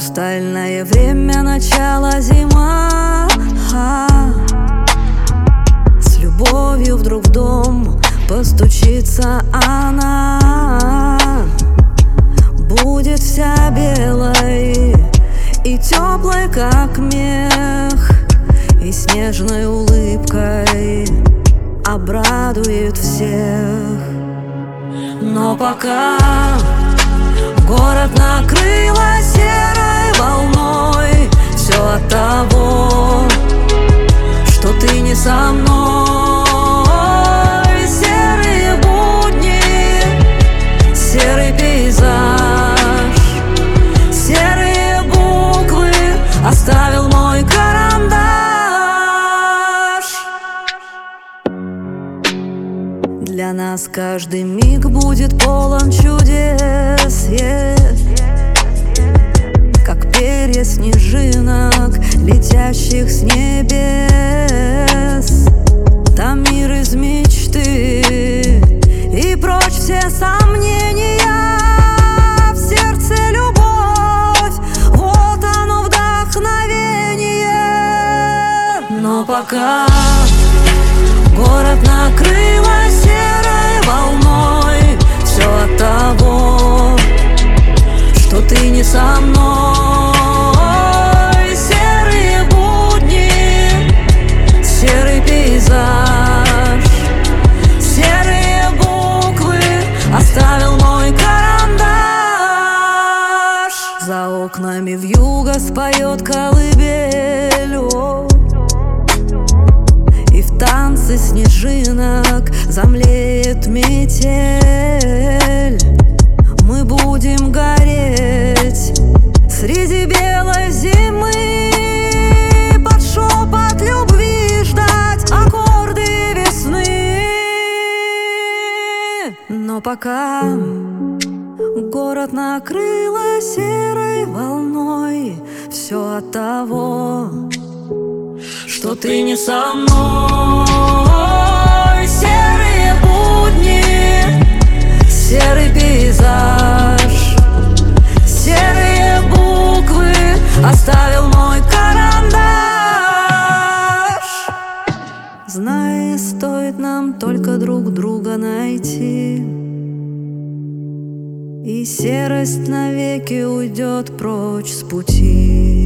Хрустальное время, начало зима. С любовью вдруг в дом постучится она. Будет вся белой и теплой, как мех, и с нежной улыбкой обрадует всех. Но пока город накрыло серой волной, все от того, что ты не со мной. Серые будни, серый пейзаж, серые буквы оставил мой карандаш. Для нас каждый миг будет полон чудес, как перья снежинок, летящих с небес. Там мир из мечты, и прочь все сомнения. В сердце любовь, вот оно вдохновение. Но пока город накрыло серой волной, все от того, что ты не со мной. Серые будни, серый пейзаж, серые буквы оставил мой карандаш. За окнами вьюга споет колыбель, и в танце снежинок замлеет метель. Мы будем гореть среди белой зимы, под шепот любви ждать аккорды весны. Но пока город накрыло серой волной, все от того, что ты не со мной. Серые будни, серый пейзаж, серые буквы оставил мой карандаш. Знай, стоит нам только друг друга найти, и серость навеки уйдет прочь с пути.